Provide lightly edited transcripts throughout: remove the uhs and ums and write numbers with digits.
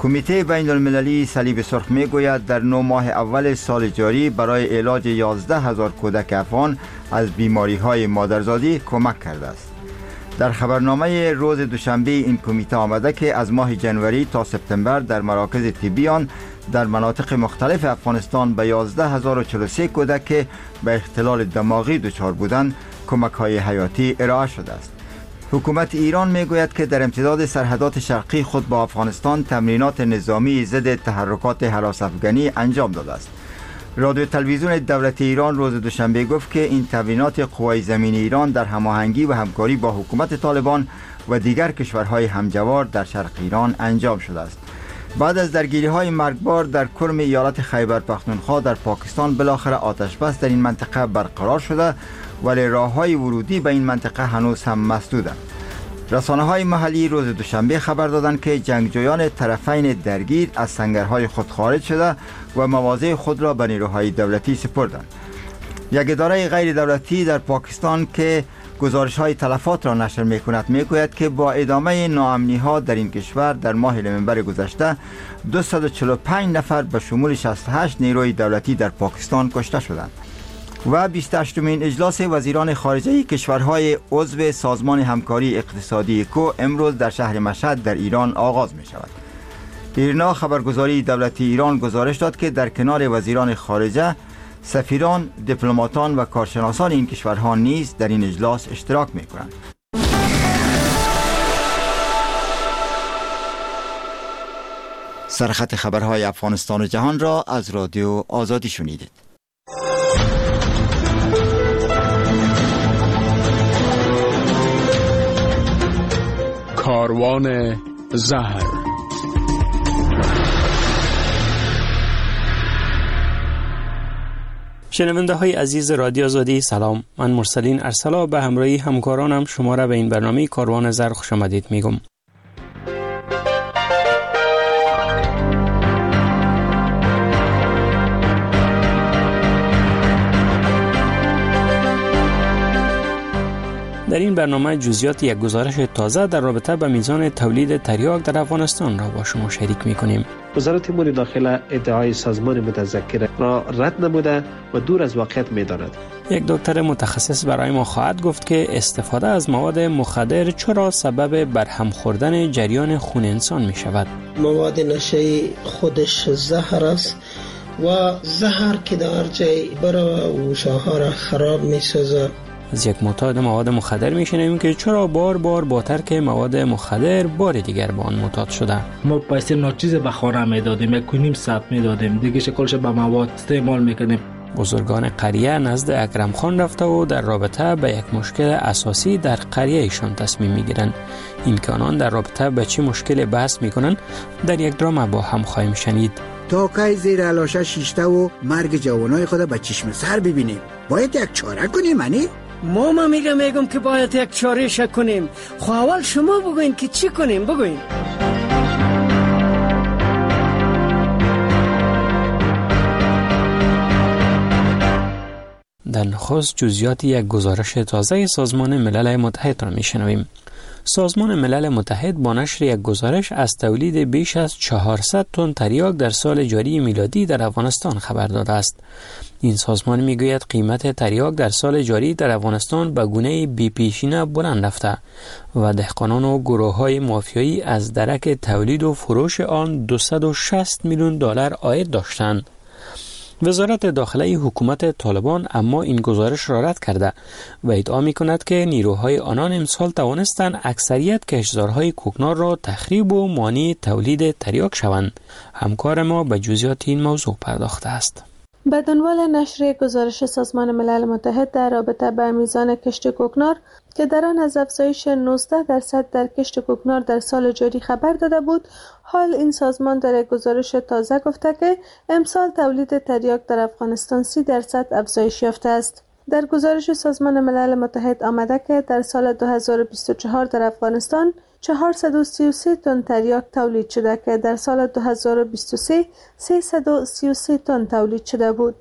کمیته بین المللی صلیب سرخ می گوید در 9 ماه اول سال جاری برای علاج 11,000 کودک افغان از بیماری های مادرزادی کمک کرده است. در خبرنامه روز دوشنبه این کمیته آمده که از ماه جنوری تا سپتامبر در مراکز طبی آن در مناطق مختلف افغانستان به 11,043 کودک که به اختلال دماغی دچار بودند کمک های حیاتی ارائه شده است. حکومت ایران میگوید که در امتداد سرحدات شرقی خود با افغانستان تمرینات نظامی ضد تحرکات هراس افغانی انجام داده است. رادیو تلویزیون دولت ایران روز دوشنبه گفت که این تمرینات قوای زمین ایران در هماهنگی و همکاری با حکومت طالبان و دیگر کشورهای همجوار در شرق ایران انجام شده است. بعد از درگیری‌های مرگبار در کرم ایالت خیبر پختونخوا در پاکستان بالاخره آتش بس در این منطقه برقرار شده، ولی راه‌های ورودی به این منطقه هنوز هم مسدودند. رسانه‌های محلی روز دوشنبه خبر دادند که جنگجویان طرفین درگیر از سنگرهای خود خارج شده و مواضع خود را به نیروهای دولتی سپردند. یک اداره غیر دولتی در پاکستان که گزارش‌های تلفات را نشر می‌کند می‌گوید که با ادامه ناامنی‌ها در این کشور در ماه نوامبر گذشته 245 نفر به شمول 68 نیروی دولتی در پاکستان کشته شدند. و 28مین اجلاس وزیران خارجه کشورهای عضو سازمان همکاری اقتصادی کو امروز در شهر مشهد در ایران آغاز می شود. ایرنا خبرگزاری دولتی ایران گزارش داد که در کنار وزیران خارجه سفیران، دیپلماتان و کارشناسان این کشورها نیز در این اجلاس اشتراک می کنند. سرخط خبرهای افغانستان و جهان را از رادیو آزادی شنیدید. کاروان زهر. شنونده های عزیز رادیو آزادی سلام، من مرسلین ارسلا به همراهی همکارانم شما را به این برنامه کاروان زهر خوش آمدید میگم. در این برنامه جزئیات یک گزارش تازه در رابطه با میزان تولید تریاک در افغانستان را با شما شریک می‌کنیم. وزارت امور داخله ادعای سازمان متذکر را رد نموده و دور از واقعیت می‌داند. یک دکتر متخصص برای ما خواهد گفت که استفاده از مواد مخدر چرا سبب برهم خوردن جریان خون انسان می‌شود. مواد نشه‌ای خودش زهر است و زهر که در جای برای گوشه‌ها را خراب می‌سازد. از یک معتاد مواد مخدر میشنویم که چرا بار با ترک مواد مخدر بار دیگر به آن معتاد شده. ما پیسه ناچیز به خانه میدادیم، 1.5 ساعت میدادیم، دیگه شکلش به مواد استعمال میکنیم. بزرگان قریه نزد اکرم خان رفته و در رابطه به یک مشکل اساسی در قریه ایشان تصمیم میگیرند. این که آنان در رابطه به چه مشکل بحث میکنن در یک درام با هم خواهیم شنید. تا که زیر علاشه شیشته و مرگ جوانای خود به چشم سر ببینیم، باید یک چاره کنیم. ما میگم که باید یک چاره کنیم. خب اول شما بگوین که چی کنیم، بگوین. در نخست جزئیات یک گزارش تازه سازمان ملل متحد را میشنویم. سازمان ملل متحد با نشر یک گزارش از تولید بیش از 400 تن تریاک در سال جاری میلادی در افغانستان خبر داده است. این سازمان میگوید قیمت تریاک در سال جاری در افغانستان به گونه بی‌پیشینه بلند رفته و دهقانان و گروه‌های مافیایی از درک تولید و فروش آن 260 میلیون دلار عاید داشتند. وزارت داخله حکومت طالبان اما این گزارش را رد کرده و ادعا می‌کند که نیروهای آنان امسال توانستند اکثریت کشتزارهای کوکنار را تخریب و مانع تولید تریاک شوند. همکار ما به جزئیات این موضوع پرداخته است. به دنبال نشر گزارش سازمان ملل متحد در رابطه با میزان کشت کوکنار که در آن از افزایش 19% در کشت کوکنار در سال جاری خبر داده بود، حال این سازمان در یک گزارش تازه گفته که امسال تولید تریاک در افغانستان 30% افزایش یافته است. در گزارش سازمان ملل متحد آمده که در سال 2024 در افغانستان 433 تن تریاک تولید شده که در سال 2023 333 تن تولید شده بود.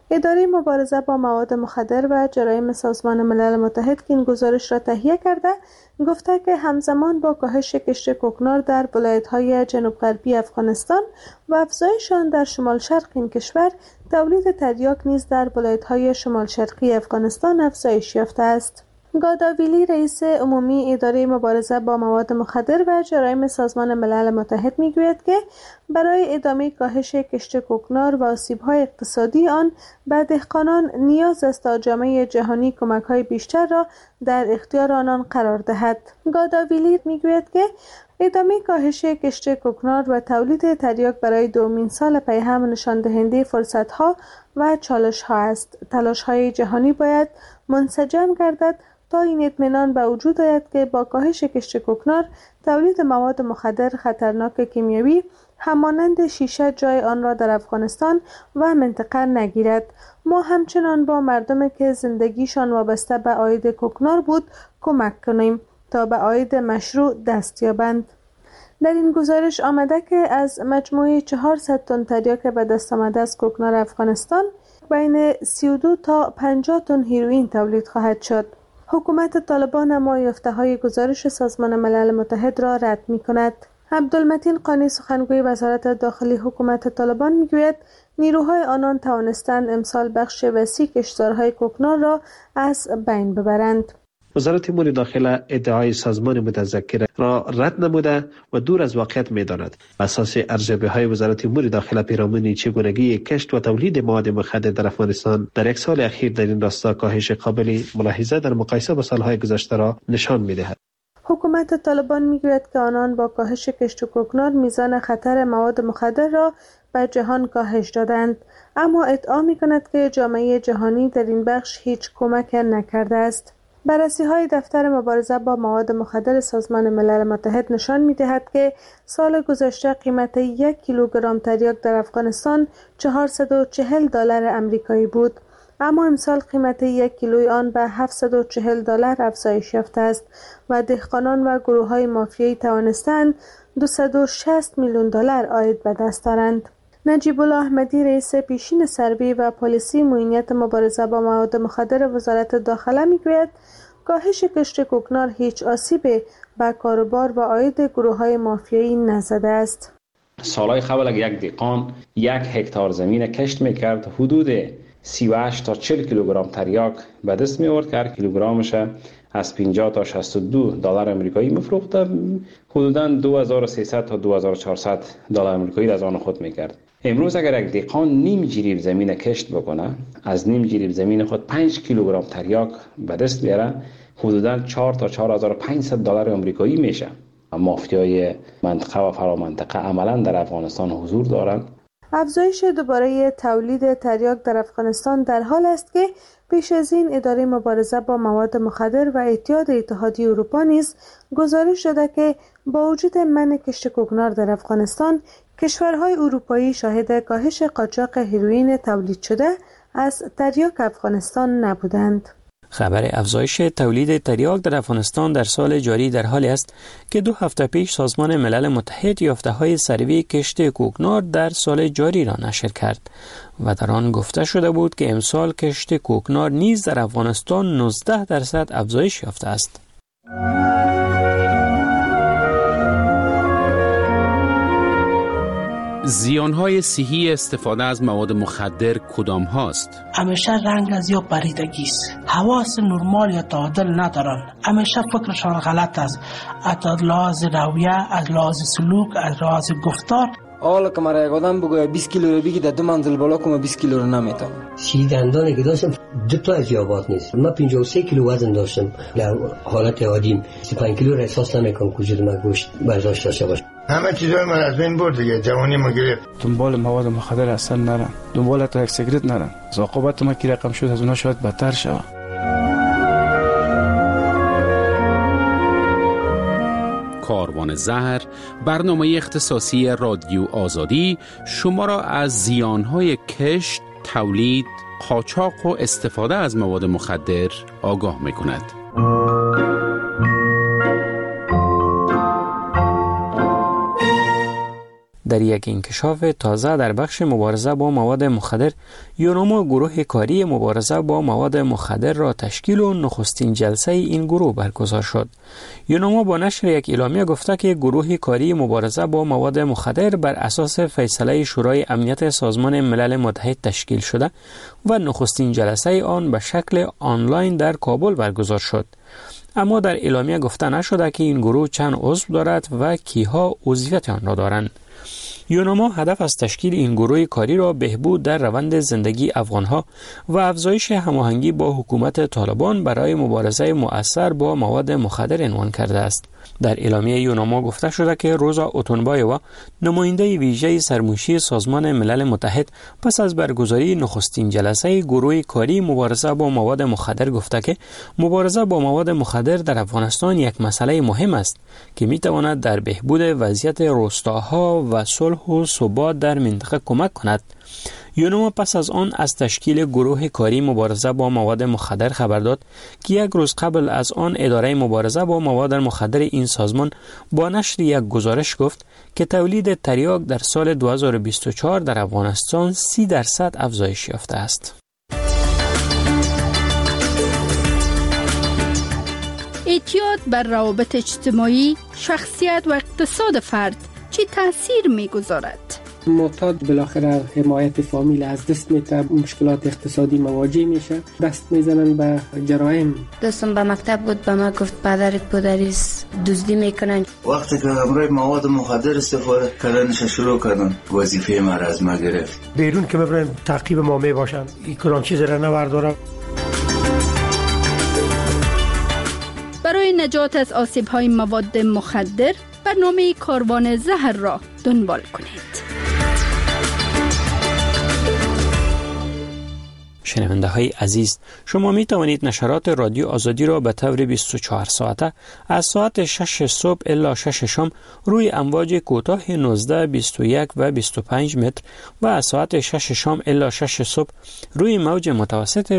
اداره مبارزه با مواد مخدر و جرایم سازمان ملل متحد که این گزارش را تهیه کرده گفته که همزمان با کاهش کشت کوکنار در ولایت‌های جنوب غربی افغانستان و افزایش آن در شمال شرق این کشور، تولید تریاک نیز در ولایت‌های شمال شرقی افغانستان افزایش یافته است. گاداویلی رئیس عمومی اداره مبارزه با مواد مخدر و جرایم سازمان ملل متحد میگوید که برای ادامه کاهش کشت کوکنار و آسیب‌های اقتصادی آن به دهقانان نیاز است تا جامعه جهانی کمک‌های بیشتر را در اختیار آنان قرار دهد. گاداویلی میگوید که ادامه کاهش کشت کوکنار و تولید تریاک برای دومین سال پی هم نشان دهنده فرصت‌ها و چالش‌ها است. تلاش‌های جهانی باید منسجم گردد تا این اطمینان به وجود آید که با کاهش کشت کوکنار تولید مواد مخدر خطرناک کیمیایی همانند شیشه جای آن را در افغانستان و منطقه نگیرد. ما همچنان با مردمی که زندگیشان وابسته به عاید کوکنار بود کمک کنیم تا به عاید مشروع دست یابند. در این گزارش آمده که از مجموعه 400 تن تریاک به دست آمده از کوکنار افغانستان بین 32 تا 50 تن هیروئین تولید خواهد شد. حکومت طالبان اما یافته‌های گزارش سازمان ملل متحد را رد می‌کند. عبدالمتین قانی سخنگوی وزارت داخلی حکومت طالبان میگوید نیروهای آنان توانستند امسال بخش وسیع کشتزارهای کوکنار را از بین ببرند. وزارت امور داخله ادعای سازمان متذکر را رد نموده و دور از واقعیت می‌داند. اساس ارزیابی‌های وزارت امور داخله پیرامون چگونگی کشت و تولید مواد مخدر در افغانستان در یک سال اخیر در این راستا کاهش قابل ملاحظه در مقایسه با سالهای گذشته را نشان می‌دهد. حکومت طالبان میگوید که آنان با کاهش کشت کوکنار میزان خطر مواد مخدر را به جهان کاهش دادند، اما ادعا می‌کند که جامعه جهانی در این بخش هیچ کمک نکرده است. بررسی‌های دفتر مبارزه با مواد مخدر سازمان ملل متحد نشان می‌دهد که سال گذشته قیمت 1 کیلوگرم تریاک در افغانستان $440 آمریکایی بود، اما امسال قیمت 1 کیلوی آن به $740 افزایش یافته است و دهقانان و گروه‌های مافیایی توانستند $260 میلیون عاید به دست دارند. نجیب الله احمدی رئیس پیشین سروی و پالیسی معینیت مبارزه با مواد مخدر وزارت داخله میگوید کاهش کشت کوکنار هیچ آسیبی به کاروبار و عاید گروه‌های مافیایی نزده است. سالهای قبل یک دهقان 1 هکتار زمین کشت میکرد، حدود 38 تا 40 کیلوگرم تریاک به دست می آورد که هر کیلوگرمش از 50 تا $62 آمریکایی میفروخت، حدوداً 2300 تا $2400 آمریکایی از آن خود میکرد. امروز اگر یک دهقان نیم جریب زمین کشت بکنه، از نیم جریب زمین خود 5 کیلوگرم تریاک به دست بیاره، حدوداً 4 تا $4500 آمریکایی میشه. مافیای منطقه و فرامنطقه عملاً در افغانستان حضور دارند. افزایش دوباره تولید تریاک در افغانستان در حال است که پیش از این اداره مبارزه با مواد مخدر و اتحادیه اروپا نیز گزارش داده که با وجود منع کشت کوکنار در افغانستان، کشورهای اروپایی شاهد کاهش قاچاق هیروئین تولید شده از تریاک افغانستان نبودند. خبر افزایش تولید تریاک در افغانستان در سال جاری در حالی است که 2 هفته پیش سازمان ملل متحد یافته‌های سروی کشت کوکنار در سال جاری را نشر کرد و در آن گفته شده بود که امسال کشت کوکنار نیز در افغانستان 19% افزایش یافته است. زیانهای صحی استفاده از مواد مخدر کدام هاست؟ همیشه رنگ از یا پریدگی است، حواس نرمال یا تعادل ندارن، همیشه فکرشان غلط است، از لحاظ رویه، از لحاظ سلوک، از لحاظ گفتار. حالا که مرا یک آدم بگوید 20 کیلو رو بگی در 2 منزل بالا کنم 20 کیلو رو نمیتونم. سی دندانی که داشتم 2 تا از یابات نیست. من 53 کیلو وزن داشتم در حالت عادیم. 35 کیلو را احساس نمیکنم که وجود من گوشت برداشت داشته باشه. همه چیزای من از بین برد دیگه، جوانی ما گرفت. دنبال مواد مخدر اصلا نرم، دنبال تا یک سیگرت نرم. عاقبت ما کی رقم شد از اونها شاید بدتر شود. کاروان زهر، برنامه اختصاصی رادیو آزادی شما را از زیانهای کشت، تولید، قاچاق و استفاده از مواد مخدر آگاه می‌کند. در یک انکشاف تازه در بخش مبارزه با مواد مخدر، یوناما گروه کاری مبارزه با مواد مخدر را تشکیل و نخستین جلسه این گروه برگزار شد. یوناما با نشر یک اعلامیه گفته که گروه کاری مبارزه با مواد مخدر بر اساس فیصله شورای امنیت سازمان ملل متحد تشکیل شده و نخستین جلسه آن به شکل آنلاین در کابل برگزار شد. اما در اعلامیه گفته نشده که این گروه چند عضو دارد و کیها عضویت آن را دارند. یوناما هدف از تشکیل این گروه کاری را بهبود در روند زندگی افغانها و افزایش هماهنگی با حکومت طالبان برای مبارزه مؤثر با مواد مخدر عنوان کرده است. در اعلامیه یوناما گفته شده که روزا اوتونبایوا، نماینده ویژه سرموشی سازمان ملل متحد، پس از برگزاری نخستین جلسه گروه کاری مبارزه با مواد مخدر گفته که مبارزه با مواد مخدر در افغانستان یک مسئله مهم است که میتواند در بهبود وضعیت روستاها و صلح و ثبات در منطقه کمک کند. یوناما پس از آن از تشکیل گروه کاری مبارزه با مواد مخدر خبر داد که یک روز قبل از آن اداره مبارزه با مواد مخدر این سازمان با نشر یک گزارش گفت که تولید تریاک در سال 2024 در افغانستان 30% افزایش یافته است. اعتیاد بر روابط اجتماعی، شخصیت و اقتصاد فرد چه تأثیر می‌گذارد؟ معتاد بالاخره حمایت فامیل از دست میده، مشکلات اقتصادی مواجه میشه، دست میزنن به جرایم. دوستم به مکتب بود، به ما گفت پدرت پدریس دزدی میکنن. وقتی که همراه مواد مخدر استفاده کردنش شروع کردن، وظیفه ما از ما گرفت. بیرون که ببرن تعقیب ما میباشن، این کلان چیز را نوردارم. برای نجات از آسیب‌های مواد مخدر برنامه کاروان زهر را دنبال کنید. شنونده های عزیز، شما می توانید نشرات رادیو آزادی را به طور 24 ساعته از ساعت 6 صبح الی 6 شام روی امواج کوتاه 19, 21 و 25 متر و از ساعت 6 شام الی 6 صبح روی موج متوسط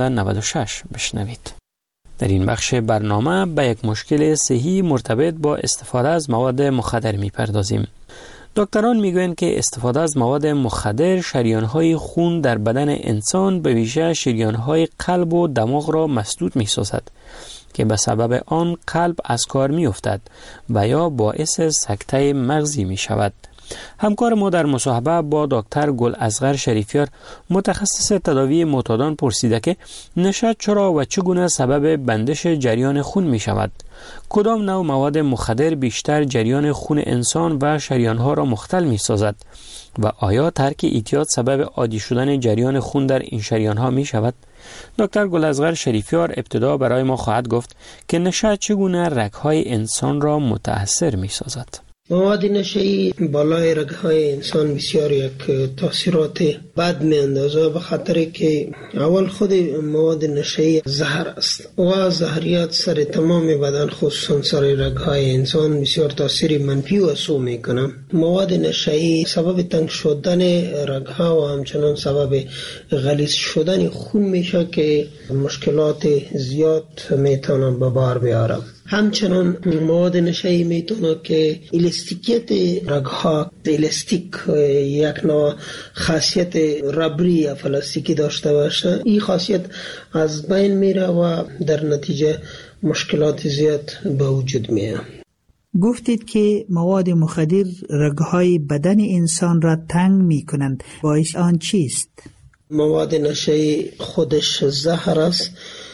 1296 بشنوید. در این بخش برنامه به یک مشکل صحی مرتبط با استفاده از مواد مخدر می پردازیم. دکتران میگویند که استفاده از مواد مخدر شریان‌های خون در بدن انسان به ویژه شریان‌های قلب و دماغ را مسدود می‌سازد که به سبب آن قلب از کار می‌افتد و یا باعث سکته مغزی می‌شود. همکار ما در مصاحبه با دکتر گل اصغر شریفیار، متخصص تداوی معتادان، پرسیده که نشه چرا و چگونه سبب بندش جریان خون می شود؟ کدام نوع مواد مخدر بیشتر جریان خون انسان و شریانها را مختل می سازد؟ و آیا ترک اعتیاد سبب عادی شدن جریان خون در این شریانها می شود؟ دکتر گل اصغر شریفیار ابتدا برای ما خواهد گفت که نشه چگونه رگهای انسان را متاثر می سازد. مواد نشه‌ای بالای رگ‌های انسان بسیار یک تاثیرات بد می‌اندازه، به خاطر که اول خود مواد نشه‌ای زهر است و زهریات سر تمام بدن خصوصا سر رگ‌های انسان بسیار تاثیر منفی و سو می‌کنه. مواد نشه‌ای سبب تنگ شدن رگ‌ها و همچنان سبب غلیظ شدن خون میشه که مشکلات زیاد میتونه به بار بیاره. همچنان مواد نشه‌ای میتونه که الاستیکیت رگ‌ها، الاستیک یک نوع خاصیت ربری یا پلاستیکی داشته باشه، این خاصیت از بین میره و در نتیجه مشکلات زیاد به وجود میاد. گفتید که مواد مخدر رگ‌های بدن انسان را تنگ میکنند، باعث آن چیست؟ مواد نشه‌ای خودش زهر است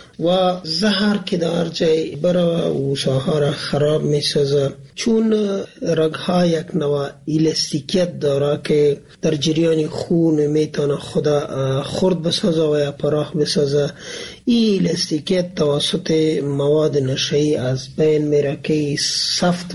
و زهر که در جای بره و شاها را خراب می سازه، چون رگها یک نوع الاستیکیت داره که در جریان خون میتونه خدا خرد بسازه و یا پراخ بسازه. این الاستیکیت توسط مواد نشه‌ای از بین میره که سخت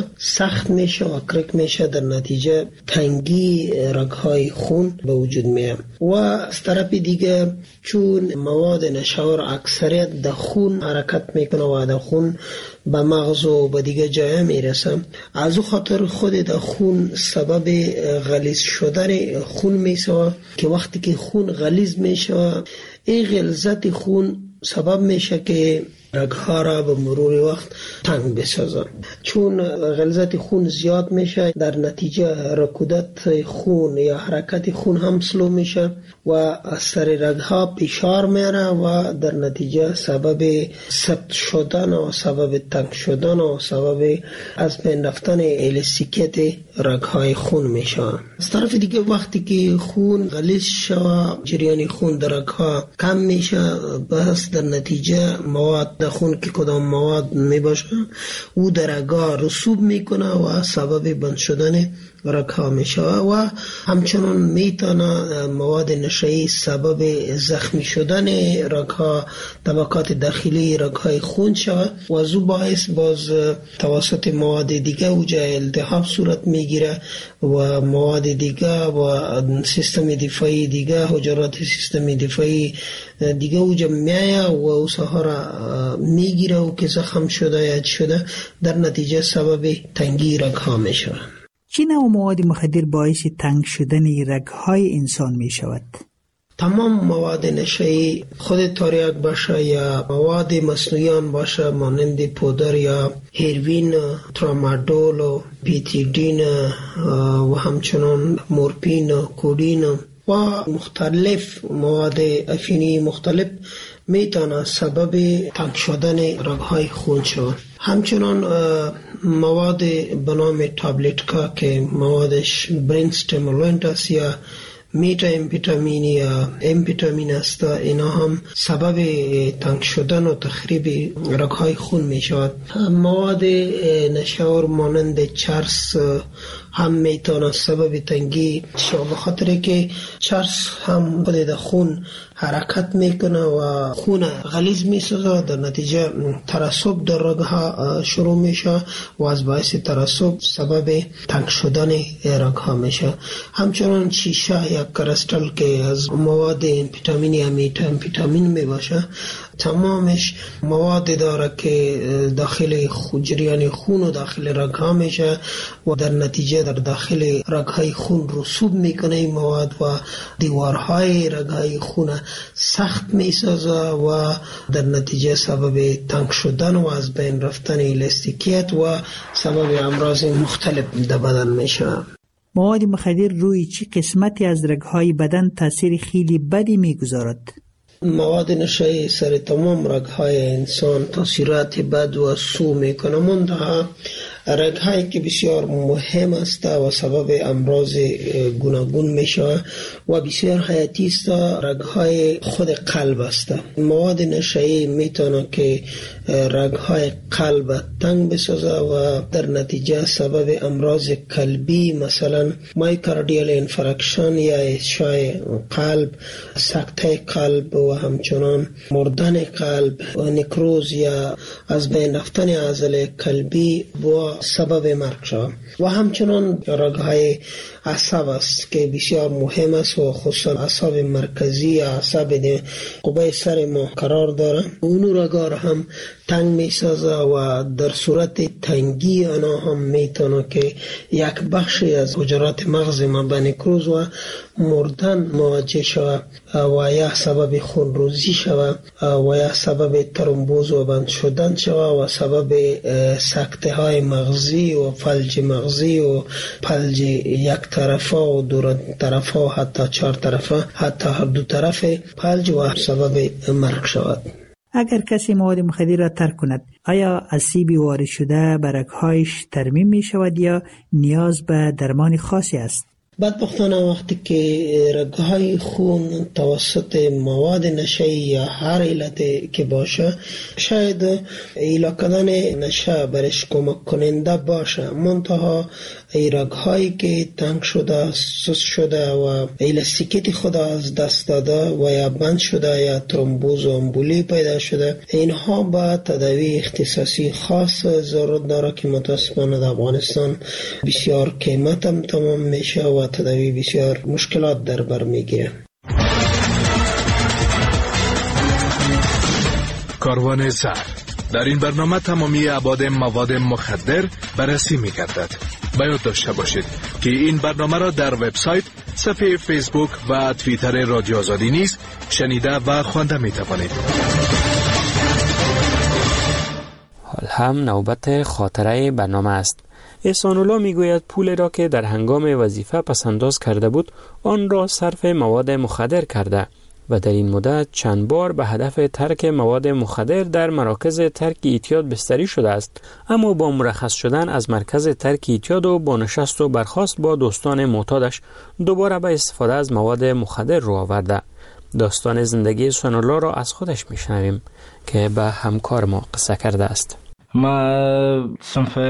میشه و کرک میشه، در نتیجه تنگی رگهای خون به وجود میاد. و از طرف دیگه چون مواد نشه‌آور اکثریت در خون حرکت میکنه و در خون به مغز و به دیگه جای میرسه، از او خاطر خود در خون سبب غلیظ شدن خون میشه که وقتی که خون غلیظ میشه، این غلظت خون سبب میشه که رگها را به مرور وقت تنگ بسازه. چون غلظت خون زیاد میشه، در نتیجه رکودت خون یا حرکت خون هم سلو میشه و از سر رگها فشار میاره و در نتیجه سبب سفت شدن و سبب تنگ شدن و سبب از بین رفتن الاستیکیت رگهای خون میشه. از طرف دیگه وقتی که خون غلیظ شوه، جریان خون در رگها کم میشه، بس در نتیجه مواد در خون که کدام مواد میباشه او در رگها رسوب میکنه و سبب بند شدن رگها میشه و همچنان میتونه مواد نشه‌ای سبب زخمی شدن رگها، طبقات داخلی رگهای خون شود و از او باعث باز توسط مواد دیگه اوجا التهاب صورت میگیره و مواد دیگه و سیستم دفاعی دیگه، حجرات سیستم دفاعی دیگه اوجا میایه و او ساها را میگیره و که زخم شده یا شده در نتیجه سبب تنگی رگها میشه. چه نوع مواد مخدر باعث تنگ شدن رگهای انسان می شود؟ تمام مواد نشه‌ای، خود تریاک باشه یا مواد مصنوعی باشه مانند پودر یا هیروین، ترامادول، پیتیدین و همچنان مورفین، کودین و مختلف مواد افینی مختلف میتونه سبب تنگ شدن رگهای خون شود. همچنان مواد به نام تابلتکا که موادش برین استیمولانت است یا میتا امفیتامین یا امفیتامین است، اینا هم سبب تنگ شدن و تخریب رگهای خون می شود. مواد نشور مانند چرس هم میتونه سبب تنگی شود، بخاطر که چرس هم خود در خون حرکت میکنه و خون غلیظ میسازه، در نتیجه ترسب در رگها شروع میشه و از باعث ترسب سبب تنگ شدن رگها میشه. همچنان شیشه یا کرستل که از مواد امفیتامین یا میتا امفیتامین میباشه، تمامش مواد داره که داخل جریان خون و داخل رگها میشه و در نتیجه در داخل رگهای خون رسوب میکنه این مواد و دیوارهای رگهای خون سخت میسازه و در نتیجه سبب تنگ شدن و از بین رفتن الاستیکیت و سبب امراض مختلف در بدن میشه. مواد مخدر روی چه قسمتی از رگهای بدن تاثیر خیلی بدی میگذارد؟ مواد نشه‌ای سر تمام رگهای انسان تاثیرات بد و سو میکنه، منتها رگهایی که بسیار مهم است و سبب امراض گوناگون میشه و بسیار حیاتی است رگهای خود قلب است. مواد نشه‌ای میتونه که رگهای قلب تنگ بسازه و در نتیجه سبب امراض قلبی مثلا مایوکاردیال انفارکشن یا اشعاع قلب، سکته قلب و همچنان مردن قلب و نکروز یا از بین رفتن عضله قلبی و سبب مرگ شود. و همچنان رگهای عصب است که بسیار مهم است و خصوصا عصب مرکزی یا عصب قبه سر ما قرار داره، اونو رگا هم تنگ می سازه و در صورت تنگی آنها هم میتونه که یک بخشی از حجرات مغز ما به نکروز و مردن مواجه شود و یا سبب خونریزی شود و یا سبب ترومبوز و بند شدن شود و سبب سکته های مغزی و فلج مغزی و فلج یک طرفه و دو طرفه و حتی 4 طرفه، حتی هر 2 طرف فلج و سبب مرگ شود. اگر کسی مواد مخدر را ترک کند، آیا آسیبی وارد شده به رگهایش ترمیم می شود یا نیاز به درمان خاصی است؟ بدبختانه وقتی که رگهای خون توسط مواد نشه‌ای یا هر علت که باشه، شاید ایلا کردن نشه برش کمک کننده باشه، منتها ای رگهایی که تنگ شده، سست شده و الاستیکیت خود از دست داده و یا بند شده یا ترومبوز و امبولی پیدا شده، اینها با تداوی اختصاصی خاص ضرورت داره که متاسفانه در افغانستان بسیار قیمت هم تمام میشه و تداوی بسیار مشکلات در بر میگیره. کاروان زهر در این برنامه تمامی ابعاد مواد مخدر بررسی می‌گردد. باید داشته باشید که این برنامه را در وبسایت، صفحه فیسبوک و توییتر رادیو آزادی نیز شنیده و خوانده می‌توانید. هم نوبت خاطره برنامه است. احسان الله میگوید پول را که در هنگام وظیفه پسنداز کرده بود آن را صرف مواد مخدر کرده و در این مدت چند بار به هدف ترک مواد مخدر در مراکز ترک اعتیاد بستری شده است، اما با مرخص شدن از مرکز ترک اعتیاد و با نشست و برخاست با دوستان معتادش دوباره به استفاده از مواد مخدر رو آورده. داستان زندگی احسان الله را از خودش میشنویم که به همکار ما قصه کرده است. ما صنف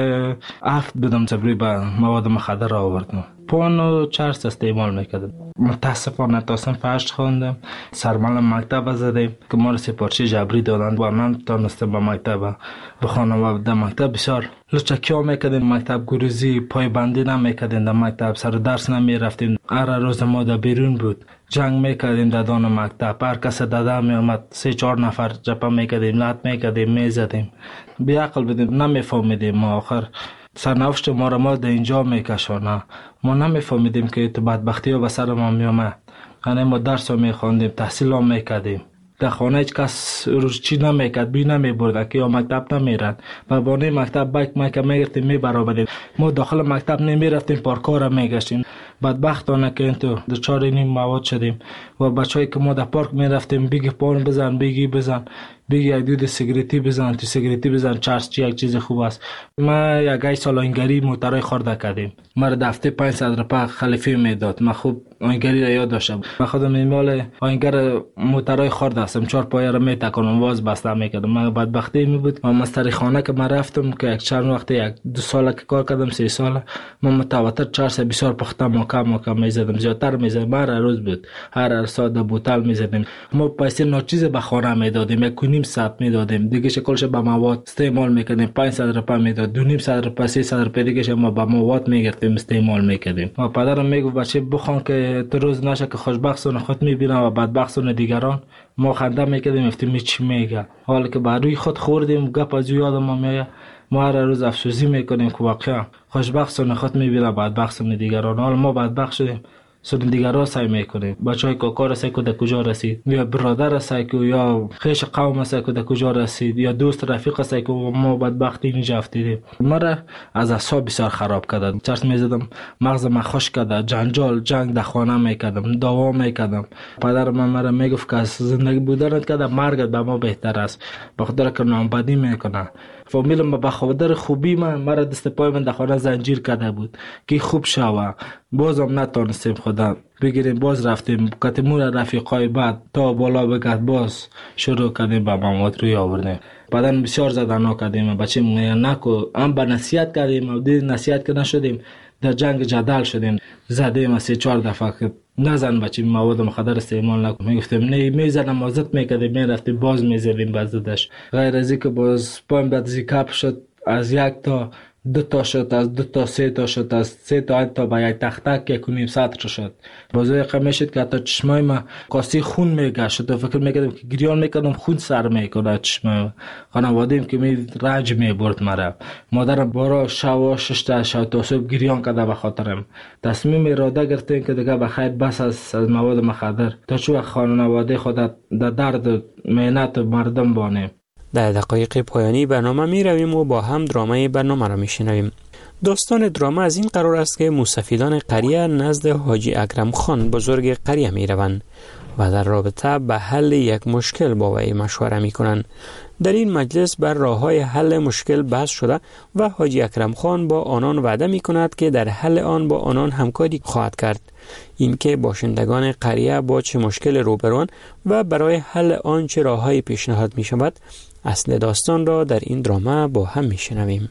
7 بودم جبری به مواد مخدر آوردم. پون و چرس استعمال میکردم. متاسفانه تا صنف 8 خوندم. سرمال مکتب زدیم که ما را سپارچی جبری دادند و من تانستم به مکتب بخوانم و در مکتب بسیار لچکی ها میکردیم. مکتب گروزی پای بندی نمیکردیم، در مکتب سر درس نمیرفتیم. هر روز ما در بیرون بود، جنگ میکردیم در دان مکتب. هر کس داده میامد 3-4 نفر جپا میکردیم، لط میکردیم، میزدیم. بی عقل بودیم، نمیفهمیدیم. ما آخر سرنوشت ما را در اینجا میکشانه. ما نمیفهمیدیم که تو بدبختی ها به سر ما میامد. یعنی ما درس ها میخواندیم، تحصیل ها میکردیم. در خانه هیچ کس روز چی نمیکرد، بی نمیبرد که یا مکتب نمیرد و بانه مکتب بایک میگرفتیم میبرآمدیم. ما داخل مکتب نمیرفتیم، پارک‌ها را میگشتیم. بدبختانه که اینطور دچار این مواد شدیم و بچه‌ای که ما در پارک میرفتیم بگی پان بزن، بگی بزن، بگی یک دود سیگریتی بزن، تو سیگریتی بزن، چرس چی یک چیز خوب است. ما یک سال آینگری موترای خورده کردیم. ما در هفته 500 روپیه خلیفه میداد. من خوب آینگری را یاد داشتم. من خودم میمال آینگر موترای خورده هستم، 4 پایه را میتکانم، واز بسته میکردم. من بدبختی می بود. ما مستری خانه که من رفتم که یک چند وقت 1-2 سال که کار کردم، 3 سال ما متواتر چرس بسیار پخته مکم میزدم، زیادتر میزدم. هر روز بود، هر ساعت بوتل میزدیم. ما پیسه ناچیز به خانه میدادیم، 1.5 ساعت میدادیم. دیگه شکلش به مواد استعمال میکردیم. 500 روپیه میداد، 2.5 روپیه 300 روپیه دیگه ما به مواد میگرفتیم استعمال میکردیم. و پدرم میگفت بچه بخوان که تو روز نشه که خوشبختانه خود میبینم و بدبختانه دیگران. ما خنده میکردیم، گفتیم چی میگه. حالا که بر روی خود خوردیم، گپ از یادم میاد. ما هر روز افسوسی میکنیم که واقعا خوشبختانه خود میبینم بدبختانه دیگران. حالا ما بدبخت شدیم، سر دیگران سعی میکنیم. بچهای کاکا سعی که در کجا رسید، یا برادر سعی که، یا خیش قوم سعی که در کجا رسید، یا دوست رفیق سعی که ما بدبختی اینجا افتیدیم. ما را از اعصاب بسیار خراب کرد. چرت میزدم، مغز من خشک کرد. جنجال جنگ در خانه میکردم، دعوا میکردم. پدر من مرا میگفت که از زندگی بودنت که مرگت به ما بهتر است، به خاطر که نامبدی میکنه. فامیلم به خاطر خوبی مرا دست پای من در خانه زنجیر کرده بود که خوب شوه. بازم نتونستیم خدا بگیریم. باز رفتیم کتمون رفیقای بعد تا بالا بگرد، باز شروع کردیم به مواد روی آوردیم. بعدن بسیار زدنا کردیم. بچه نکو هم به نصیحت کردیم و دید نصیحت که نشدیم، در جنگ جدل شدیم. زدیم 3-4 دفعه که نزن بچه مواد مخدر استعمال نکن. میگفتیم نه، میزدم ازت میکردیم، میرفتیم باز میزدیم بازدش. غیر از اینکه باز پایم بعد زیکاپ شد، از 1 تا 2 تا شد، از 2 تا 3 تا شد، از 3 تا 8 تا به یک تختک 1.5 ساعت شد. باز یقه شد که حتی چشمای ما قاسی خون میگشت. فکر میکردم که گریان میکردم، خون سر میکنه چشمای. خانواده‌ام که می رنج میبرد مرا. مادرم بارا شب 6 تا تا صبح گریان کرده به خاطرم. تصمیم اراده گرفتیم که دیگه بخیر بس از مواد مخدر تا چو خانواده خود در درد مهنت مردم بانیم. در دقایق پایانی برنامه می رویم و با هم درامه برنامه را می شنویم. داستان درامه از این قرار است که موسفیدان قریه نزد حاجی اکرم خان بزرگ قریه می روند و در رابطه به حل یک مشکل با وی مشوره می کنند. در این مجلس بر راه‌های حل مشکل بحث شده و حاجی اکرم خان با آنان وعده می کند که در حل آن با آنان همکاری خواهد کرد. اینکه باشندگان قریه با چه مشکل روبرون و برای حل آن چه راه‌های پیشنهاد می شود، اصل داستان را در این درامه با هم می شنویم.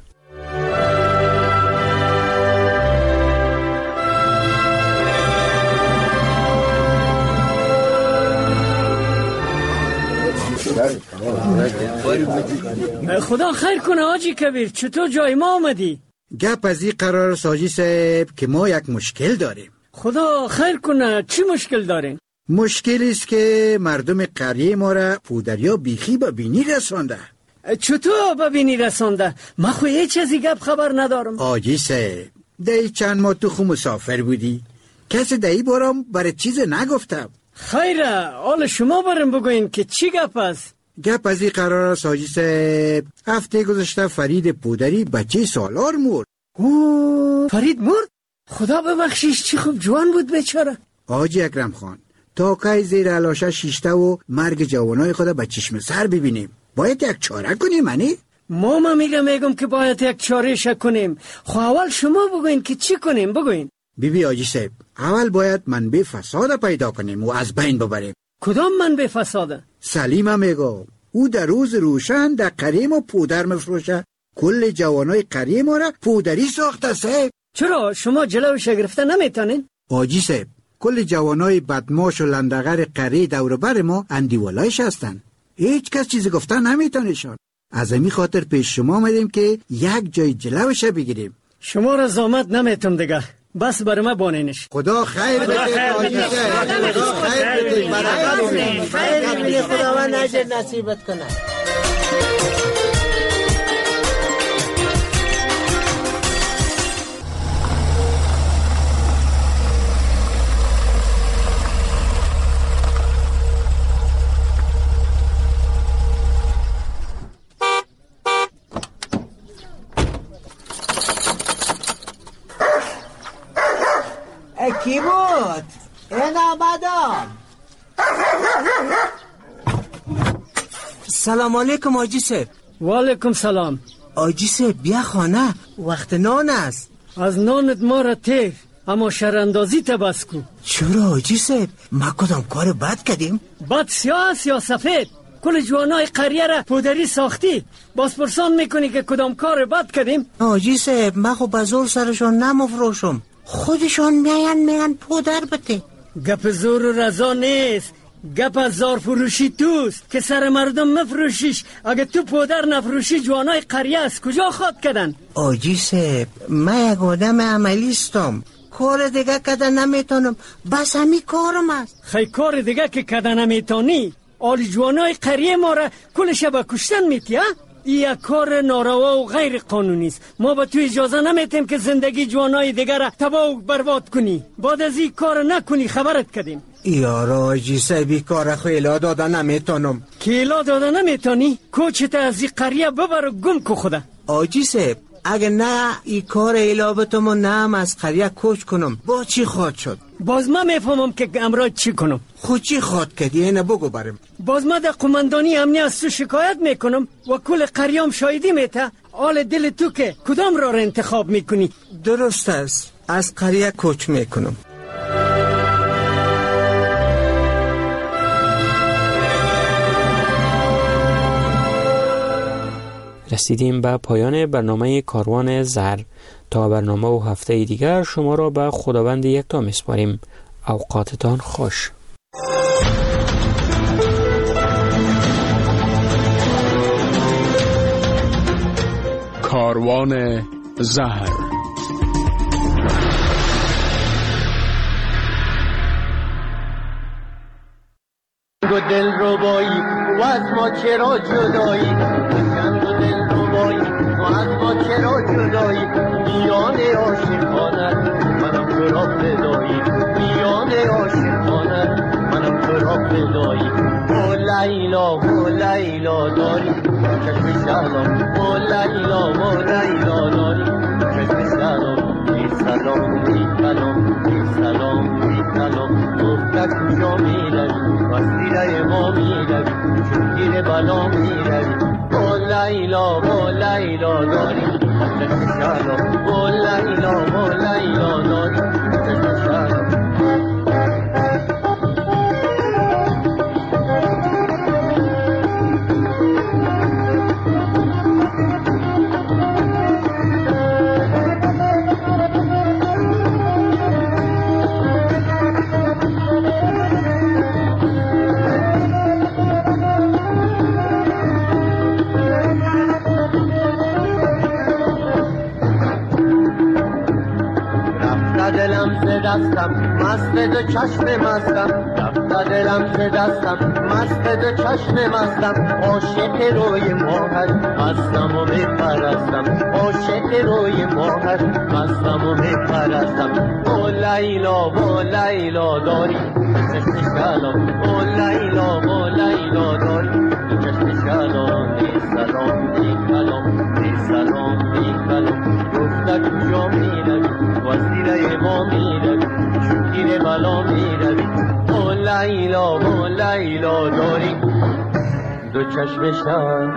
خدا خیر کنه حاجی کبیر، چطور جای ما آمدی؟ گپ از این قرار ساجی صاحب که ما یک مشکل داریم. خدا خیر کنه، چی مشکل دارین؟ مشکلی است که مردم قریه ما را پودریا بیخی به بینی رسانده. چطور به بینی رسانده؟ من خو هیچ چیزی گپ خبر ندارم. حاجی صاحب دی چند ماه تو خو مسافر بودی، کسی دی بارم برای چیز نگفتم. خیره، حال شما برم بگوین که چی گپ است؟ گپ از این قرار است حاجی صاحب. هفته گذشته فرید پودری بچه سالار مرد. فرید مرد؟ خدا ببخشیش، چی خوب جوان بود بیچاره. حاجی اکرم خان، تا کی زیر علاشه شیشته و مرگ جوانای خود به چشم سر ببینیم؟ باید یک چاره کنیم. ما میگم که باید یک چاره کنیم. خب اول شما بگوین که چی کنیم. بگوین. بیبی حاجی صاحب، اول باید منبع فساد پیدا کنیم و از بین ببریم. کدام منبع فساد؟ سلیمه میگم. او در روز روشن در قریم و پودر مفروشه. کل جوانای قریم ما را پودری ساخته صاحب. چرا شما جلوش گرفته نمیتونین؟ حاجی صاحب، کل جوانای بدماش و لندغر قری دور بر ما اندیولایش هستن. هیچ کس چیزی گفتن نمیتونشان. از همین خاطر پیش شما آمدیم که یک جای جلوش بگیریم. شما را زامت نمیتونم دیگه. بس برای ما بانینش. خدا خیر بده. خدا خیر بده. خداوند اجر نصیبت کنه. کی بود؟ این آمدم. سلام علیکم حاجی صاحب. و علیکم سلام. حاجی صاحب بیا خانه، وقت نان است. از نانت ما را تیر، اما شراندازی تبس کو. چرا حاجی صاحب؟ ما کدام کار بد کردیم؟ بد سیاه است یا سفید؟ کل جوانای قریه را پودری ساختی، باز پرسان میکنی که کدام کار بد کردیم؟ حاجی صاحب ما خو بزور سرشان نمفروشم، خودشان میان پودر بده. گپ زور و رضا نیست، گپ از زار فروشی توست که سر مردم مفروشیش. اگه تو پودر نفروشی جوانای قریه از کجا خواد کردن؟ حاجی صاحب من یک آدم عملیستم، کار دیگه کده نمیتونم، بس همی کارم است. خی کار دیگه که کده نمیتونی؟ آلی جوانای قریه ما را کل شب کشتن میتی؟ این یک کار ناروا و غیر قانونی است. ما به تو اجازه نمیتیم که زندگی جوانای دیگر را تباه و برباد کنی. بعد از این کار نکنی خبرت کردیم. یارا حاجی صاحبی کار خیلا داده نمیتونم. کیلا داده نمیتونی؟ کوچت از این قریه ببر و گم کو خدا. حاجی صاحب اگه نه این کار ایلابتم و نه هم از قریه کوچ کنم با چی خواد شد؟ باز من میفهمم که امراض چی کنم. خود چی خواد کردی اینه بگو برم. باز من در قماندانی امنی از تو شکایت میکنم و کل قریام شایدی میته. آل دل تو که کدام را انتخاب میکنی؟ درست است، از قریه کوچ میکنم. رسیدیم به پایان برنامه کاروان زهر. تا برنامه و هفته دیگر شما را به خداوند یکتا میسپاریم. اوقاتتان خوش. کاروان زهر. دل ربایی و از ما چرا جدایی؟ دل ربایی و از ما چرا جدایی؟ میان عاشقانت منم تو را فدایی، میان عاشقانت منم تو را فدایی. او لیلا داری چشم سلام، او لیلا داری چشم سلام. بی سلام بی کلام، بی سلام بی کلام، گفتت کجا میروی و سیره ما میروی چون گیر بلا میروی. او لیلا داری چشم سلام، او لیلا داری چشم سلام. دلم ز دستم مست دو چشم مستم، رفت میرد دلم ز دستم، مست دو چشم مستم، عاشق روی ماهش مستم و میپرستم، عاشق روی ماهش مستم و میپرستم. او لیلا و لیلا داری چشم کلام، او لیلا و لیلا داری چشم کلام، بی سلام بی کلام، بی سلام بی کلام. گفته کجا میروی و از دیره ما میروی، چون تیر بلا میروی. او لیلا و لیلا داری دو چشم شب